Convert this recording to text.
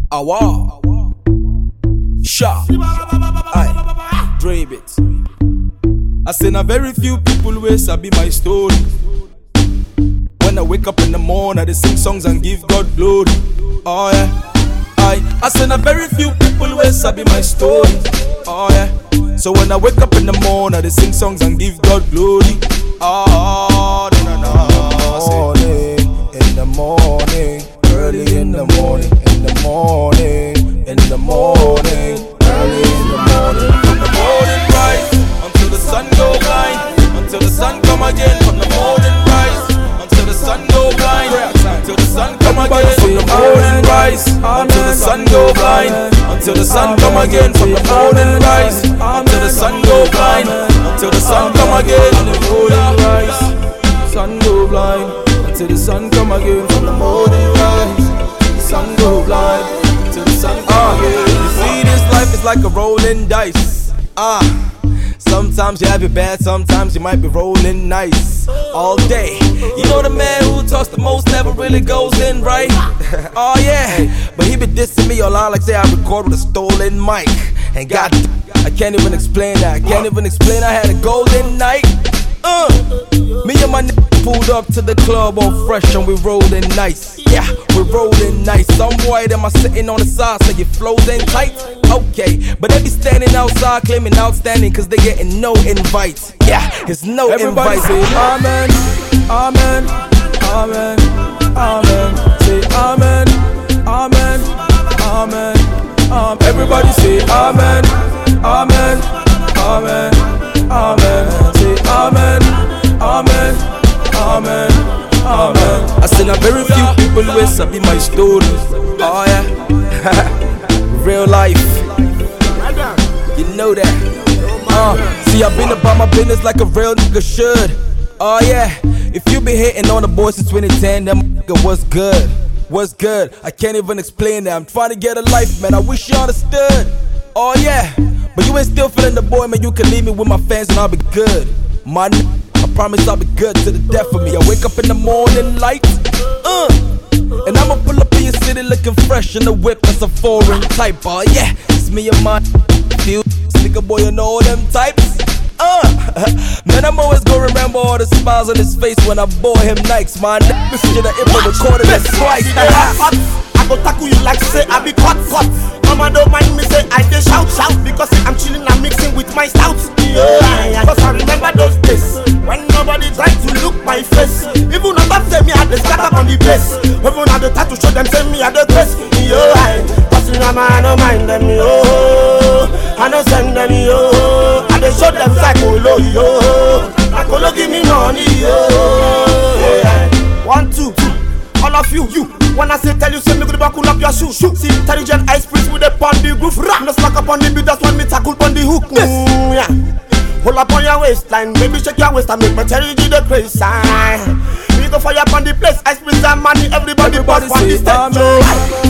Awa, Sharp, aye, Dre Bit. I say na very few people wey sabi my story. When I wake up in the morning, I dey sing songs and give God glory. Oh yeah, I say na very few people wey sabi my story. Oh yeah, so when I wake up in the morning, I dey sing songs and give God glory. Oh morning, in the morning, early in the morning, in the morning, in the morning, early in the morning. From the morning rise until the sun go blind, until the sun come again. From the morning rise until the sun go blind, until the sun come again. From the morning rise until the sun go blind, until the sun come again. From the morning rise until the sun go blind, until the sun come again. From the morning rise, sun go blind, until the sun come again. From the morning rise, sun go blind, until the sun come again. You see, this life is like a rolling dice. Sometimes you have it bad, sometimes you might be rolling nice all day. You know the man who talks the most never really goes in right. Oh yeah, but he be dissing me online like say I record with a stolen mic. And God, I can't even explain that. I can't even explain I had a golden night. Me and my nigga pulled up to the club all fresh and we rolling nice. Yeah, we're rolling nice. Some boy them are sitting on the side so your flows ain't tight. Okay, but they be standing outside claiming outstanding cause they getting no invites. Yeah, it's no Everybody invite. say amen, amen, amen, amen. Say amen, amen, amen, amen. Everybody say amen, amen, amen, amen. Say amen, amen, amen, amen. I said now very few people will sabi my story. Oh yeah, real life. You know that. See, I've been about my business like a real nigga should. Oh yeah, if you been hating on the boys since 2010, them nigga what's good? What's good? I can't even explain that. I'm trying to get a life, man. I wish you understood. Oh yeah, but you ain't still feeling the boy, man. You can leave me with my fans and I'll be good. My I promise I'll be good to the death of me. I wake up in the morning light, and I'ma pull up in your city looking fresh in the whip. That's a foreign type. Oh yeah, it's me and my feel nigga boy, you know all them types. Man, I'm always gonna remember all the smiles on his face when I bought him Nikes. My nigga should have ever recorded that twice. I go tackle you like say I be cut. Mama don't mind me say I dey shout because I'm chilling and mixing with my stouts. Yeah, cause I remember those days when nobody tried to look my face. Even on top say me I dey scatter on the place. Even on the tattoo show them say me I dey grace. Yeah, cause you know I don't mind them yo. I don't send them yo. I dey show them psycholo yo. Psycholo give me money yo. Yeah. 1, 2, 3. All of you, when I say tell you, say me good back, pull up your shoe. See, intelligent ice prince with a pon the groove. No slack up on the beat, that's when me tackle on the hook. Yeah. Hold up on your waistline, baby shake your waist and make my cherry give the praise sign. We go fire up on the place, ice prince and money, everybody buzz on the stage.